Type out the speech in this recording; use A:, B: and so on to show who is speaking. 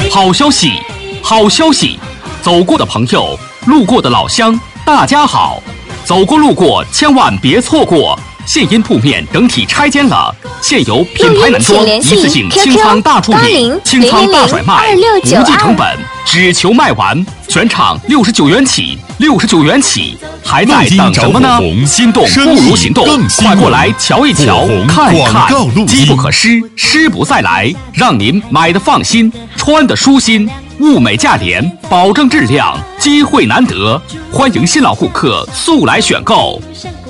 A: 好消息，好消息！走过的朋友，路过的老乡，大家好！走过路过，千万别错过！现因铺面整体拆迁了，现有品牌男装一次性清仓大处理，清仓大甩卖，无计成本，只求卖完，全场69元起，69元起，还在等什么呢？心动不如行动，快过来瞧一瞧，看一看，机不可失，失不再来，让您买的放心，穿的舒心。物美价廉，保证质量，机会难得，欢迎新老顾客速来选购。